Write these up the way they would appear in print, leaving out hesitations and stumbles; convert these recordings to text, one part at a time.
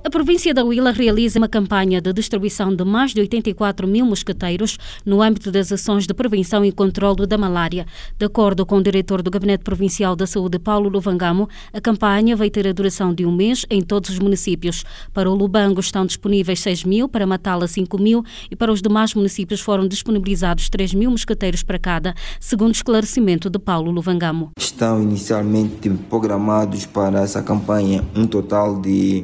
A província da Huila realiza uma campanha de distribuição de mais de 84 mil mosqueteiros no âmbito das ações de prevenção e controlo da malária. De acordo com o diretor do Gabinete Provincial da Saúde, Paulo Luvangamo, a campanha vai ter a duração de um mês em todos os municípios. Para o Lubango estão disponíveis 6 mil, para Matala 5 mil e para os demais municípios foram disponibilizados 3 mil mosqueteiros para cada, segundo o esclarecimento de Paulo Luvangamo. Estão inicialmente programados para essa campanha um total de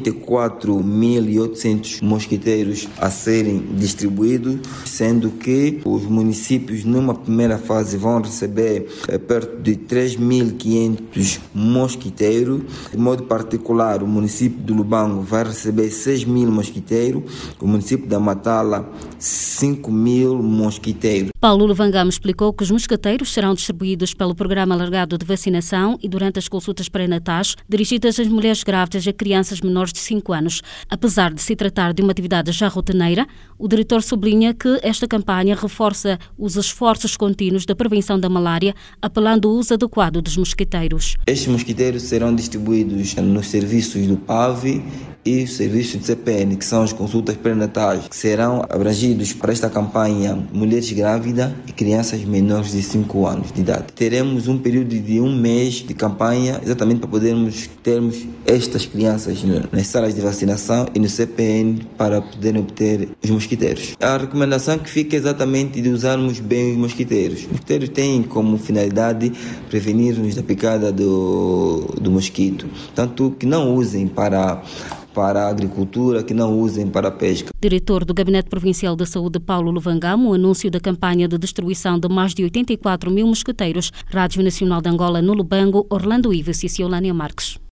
84.800 mosquiteiros a serem distribuídos, sendo que os municípios numa primeira fase vão receber perto de 3.500 mosquiteiros. De modo particular, o município do Lubango vai receber 6.000 mosquiteiros, o município da Matala 5.000 mosquiteiros. Paulo Luvangamo explicou que os mosquiteiros serão distribuídos pelo Programa Alargado de Vacinação e durante as consultas pré-natais dirigidas às mulheres grávidas e a crianças menores de 5 anos. Apesar de se tratar de uma atividade já rotineira, o diretor sublinha que esta campanha reforça os esforços contínuos da prevenção da malária, apelando ao uso adequado dos mosquiteiros. Estes mosquiteiros serão distribuídos nos serviços do PAV e os serviços de CPN, que são as consultas pré-natais, que serão abrangidos para esta campanha mulheres grávidas e crianças menores de 5 anos de idade. Teremos um período de um mês de campanha, exatamente para podermos termos estas crianças nas salas de vacinação e no CPN para poderem obter os mosquiteiros. A recomendação que fica exatamente de usarmos bem os mosquiteiros. Os mosquiteiros têm como finalidade prevenir-nos da picada do mosquito. Tanto que não usem para a agricultura, que não usem para a pesca. Diretor do Gabinete Provincial da Saúde, Paulo Luvangamo, o anúncio da campanha de distribuição de mais de 84 mil mosqueteiros. Rádio Nacional de Angola no Lubango, Orlando Ives e Ciolânia Marques.